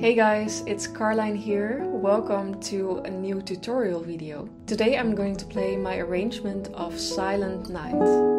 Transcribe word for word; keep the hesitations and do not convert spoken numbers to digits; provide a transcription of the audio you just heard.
Hey guys, it's Carline here. Welcome to a new tutorial video. Today I'm going to play my arrangement of Silent Night.